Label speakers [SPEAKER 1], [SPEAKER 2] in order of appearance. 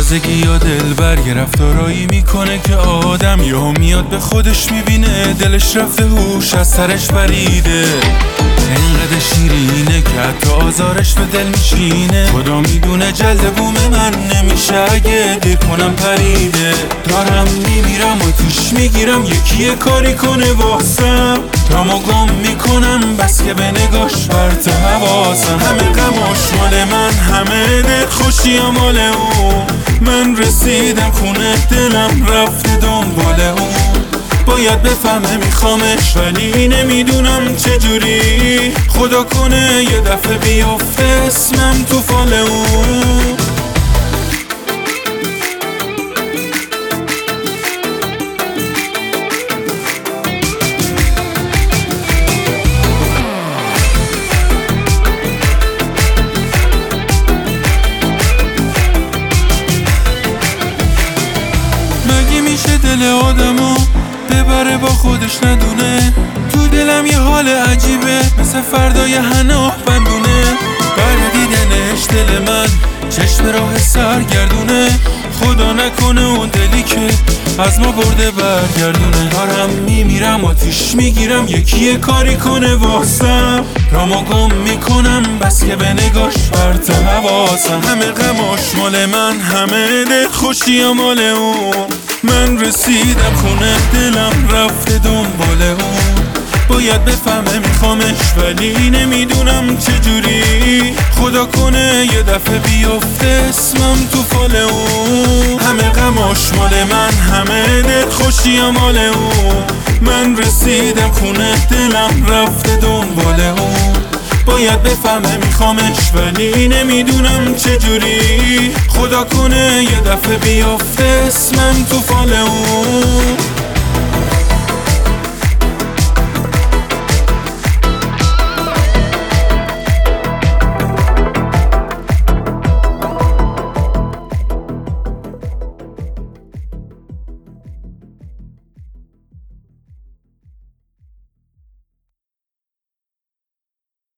[SPEAKER 1] تازگی یا دلبر یه رفتارایی میکنه که آدم یهو میاد به خودش میبینه دلش رفته هوش از سرش پریده. اینقدر شیرینه که حتی آزارش به دل میشینه. خدا میدونه جلد بوم من نمیشه اگه دیر کنم پریده. دارم میمیرم و توش میگیرم یکی یه کاری کنه واسم. رامو گم میکنم بس که به نگاش برت حواسم. همه غماش مال من، همه دل خوشی مال اون. من رسیدم خونه دلم رفته دنبال اون. باید بفهمه میخوامش ولی نمیدونم چجوری. خدا کنه یه دفعه بیافته اسمم تو فال اون. مگه میشه دل آدمو ببره با خودش ندونه؟ تو دلم یه حال عجیبه مثل فردای حنا بندونه. بر دیدنش دل من چشم راه سرگردونه. خدا نکنه اون دلی که از ما برده برگردونه. دارم میمیرم آتیش میگیرم یکی یه کاری کنه واسم. رامو گم میکنم بس که به نگاش برت حواسم. همه غماش مال من، همه دل خوشی مال اون. من رسیدم خونه دلم رفته دنبال اون. باید بفهمه میخوامش ولی نمیدونم چجوری. خدا کنه یه دفعه بیافته اسمم تو فال اون. همه غماش مال من، همه دل خوشی مال اون. من رسیدم خونه دلم رفته دنبال اون. باید بفهمه میخوامش ولی نمیدونم چجوری. خدا کنه یه دفعه بیافته اسمم تو فال اون.